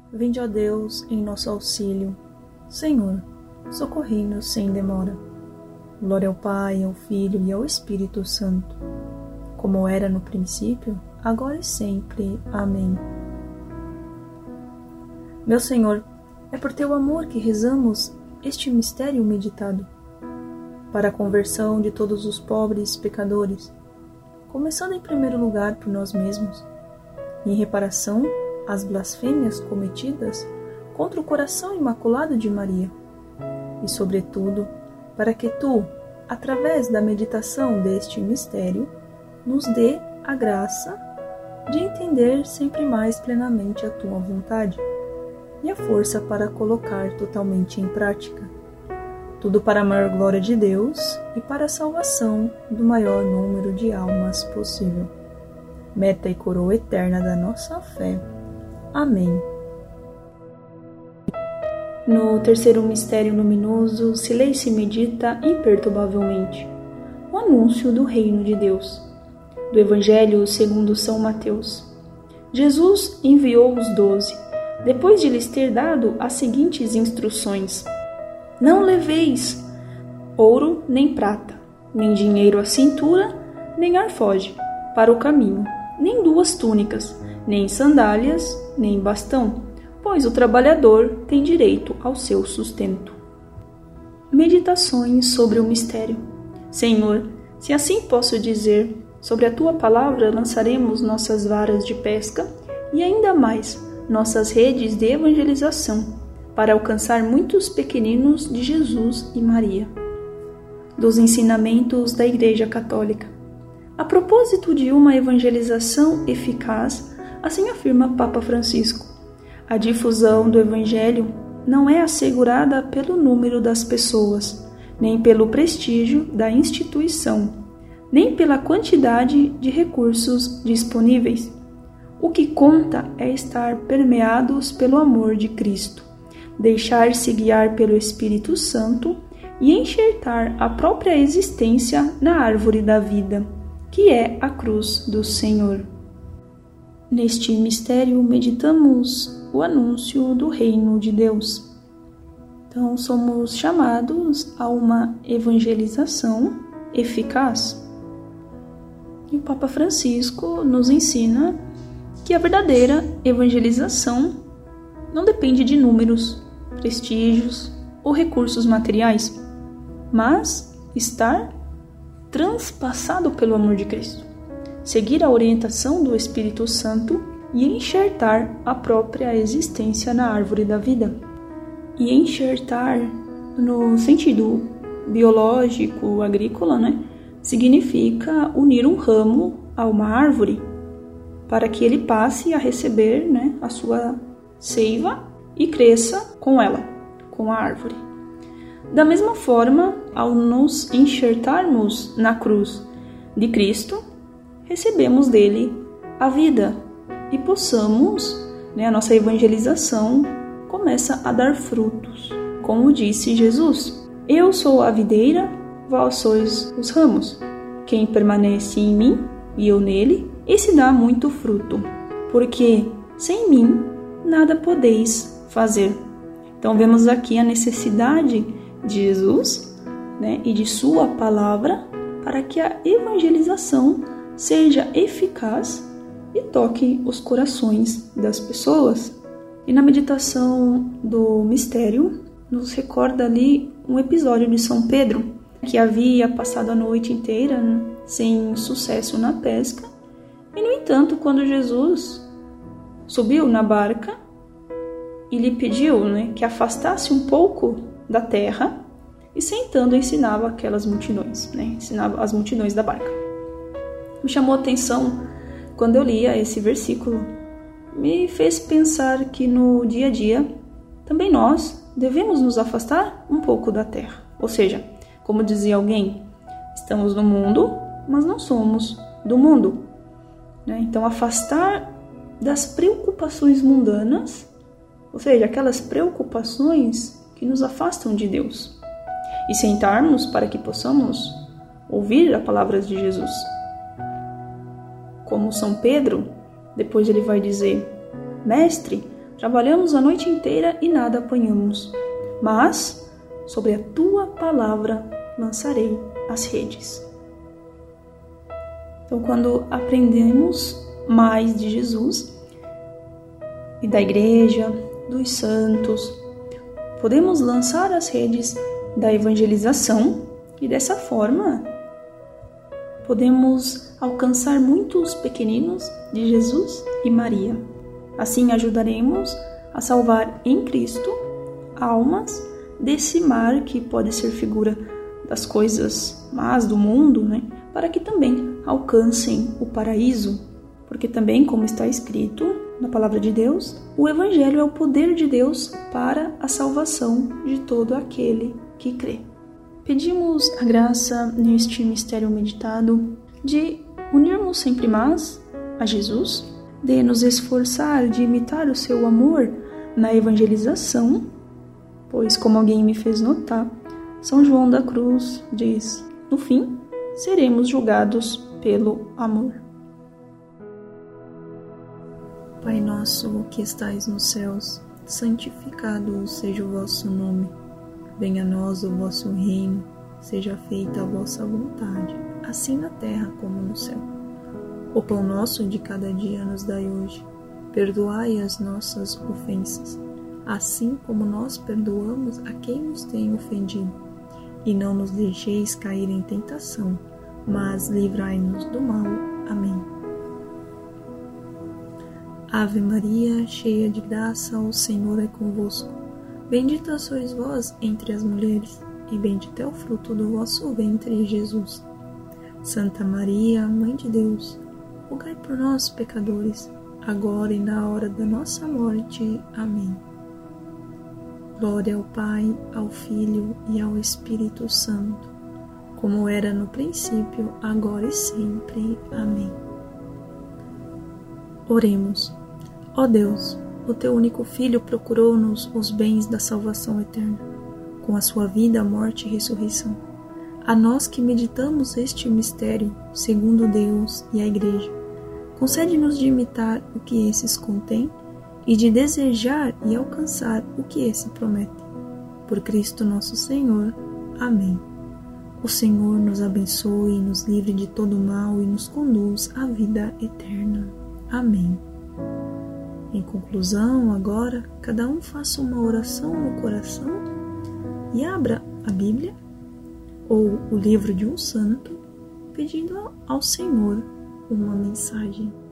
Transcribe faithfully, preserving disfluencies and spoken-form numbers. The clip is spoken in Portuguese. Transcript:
Vinde, ó Deus, em nosso auxílio. Senhor, socorri-nos sem demora. Glória ao Pai, ao Filho e ao Espírito Santo, como era no princípio, agora e sempre. Amém. Meu Senhor, é por teu amor que rezamos este mistério meditado, para a conversão de todos os pobres pecadores, começando em primeiro lugar por nós mesmos, e em reparação às blasfêmias cometidas contra o coração imaculado de Maria, e sobretudo para que tu, através da meditação deste mistério, nos dê a graça de entender sempre mais plenamente a tua vontade e a força para colocar totalmente em prática. Tudo para a maior glória de Deus e para a salvação do maior número de almas possível. Meta e coroa eterna da nossa fé. Amém. No terceiro mistério luminoso, se lê e se medita imperturbavelmente o anúncio do reino de Deus. Do Evangelho segundo São Mateus. Jesus enviou os doze, depois de lhes ter dado as seguintes instruções: não leveis ouro nem prata, nem dinheiro à cintura, nem alforje para o caminho, nem duas túnicas, nem sandálias, nem bastão, pois o trabalhador tem direito ao seu sustento. Meditações sobre o mistério. Senhor, se assim posso dizer, sobre a tua palavra lançaremos nossas varas de pesca e ainda mais nossas redes de evangelização, para alcançar muitos pequeninos de Jesus e Maria. Dos ensinamentos da Igreja Católica. A propósito de uma evangelização eficaz, assim afirma Papa Francisco, a difusão do Evangelho não é assegurada pelo número das pessoas, nem pelo prestígio da instituição, nem pela quantidade de recursos disponíveis. O que conta é estar permeados pelo amor de Cristo, deixar-se guiar pelo Espírito Santo e enxertar a própria existência na árvore da vida, que é a cruz do Senhor. Neste mistério, meditamos o anúncio do reino de Deus. Então, somos chamados a uma evangelização eficaz. E o Papa Francisco nos ensina que a verdadeira evangelização não depende de números, prestígios ou recursos materiais, mas estar transpassado pelo amor de Cristo, seguir a orientação do Espírito Santo e enxertar a própria existência na árvore da vida. E enxertar no sentido biológico, agrícola, né? Significa unir um ramo a uma árvore para que ele passe a receber, né, a sua seiva e cresça com ela, com a árvore. Da mesma forma, ao nos enxertarmos na cruz de Cristo, recebemos dele a vida e possamos, né, a nossa evangelização começa a dar frutos. Como disse Jesus, eu sou a videira, vós sois os ramos. Quem permanece em mim e eu nele, esse dá muito fruto, porque sem mim nada podeis fazer. Então vemos aqui a necessidade de Jesus, né, e de sua palavra para que a evangelização seja eficaz e toque os corações das pessoas. E na meditação do mistério, nos recorda ali um episódio de São Pedro, que havia passado a noite inteira, né, sem sucesso na pesca. E, no entanto, quando Jesus subiu na barca e lhe pediu, né, que afastasse um pouco da terra, e sentando ensinava aquelas multidões, né, ensinava as multidões da barca. Me chamou a atenção quando eu lia esse versículo, me fez pensar que no dia a dia também nós devemos nos afastar um pouco da terra. Ou seja, como dizia alguém, estamos no mundo, mas não somos do mundo. Né? Então, afastar das preocupações mundanas, ou seja, aquelas preocupações que nos afastam de Deus, e sentarmos para que possamos ouvir a palavra de Jesus. Como São Pedro, depois ele vai dizer: Mestre, trabalhamos a noite inteira e nada apanhamos. Mas sobre a tua palavra lançarei as redes. Então, quando aprendemos mais de Jesus e da igreja, dos santos, podemos lançar as redes da evangelização e dessa forma podemos alcançar muitos pequeninos de Jesus e Maria. Assim ajudaremos a salvar em Cristo almas desse mar que pode ser figura das coisas más do mundo, né? Para que também alcancem o paraíso. Porque também, como está escrito na palavra de Deus, o Evangelho é o poder de Deus para a salvação de todo aquele que crê. Pedimos a graça neste mistério meditado de unirmos sempre mais a Jesus, de nos esforçar de imitar o seu amor na evangelização, pois, como alguém me fez notar, São João da Cruz diz: no fim, seremos julgados pelo amor. Pai nosso que estais nos céus, santificado seja o vosso nome. Venha a nós o vosso reino, seja feita a vossa vontade, assim na terra como no céu. O pão nosso de cada dia nos dai hoje. Perdoai as nossas ofensas, assim como nós perdoamos a quem nos tem ofendido. E não nos deixeis cair em tentação, mas livrai-nos do mal. Amém. Ave Maria, cheia de graça, o Senhor é convosco. Bendita sois vós entre as mulheres, e bendito é o fruto do vosso ventre, Jesus. Santa Maria, Mãe de Deus, rogai por nós, pecadores, agora e na hora da nossa morte. Amém. Glória ao Pai, ao Filho e ao Espírito Santo, como era no princípio, agora e sempre. Amém. Oremos. Ó Deus, o teu único Filho procurou-nos os bens da salvação eterna, com a sua vida, morte e ressurreição. A nós que meditamos este mistério, segundo Deus e a Igreja, concede-nos de imitar o que esses contêm e de desejar e alcançar o que esse promete. Por Cristo nosso Senhor. Amém. O Senhor nos abençoe e nos livre de todo mal e nos conduz à vida eterna. Amém. Em conclusão, agora, cada um faça uma oração no coração e abra a Bíblia ou o livro de um santo, pedindo ao Senhor uma mensagem.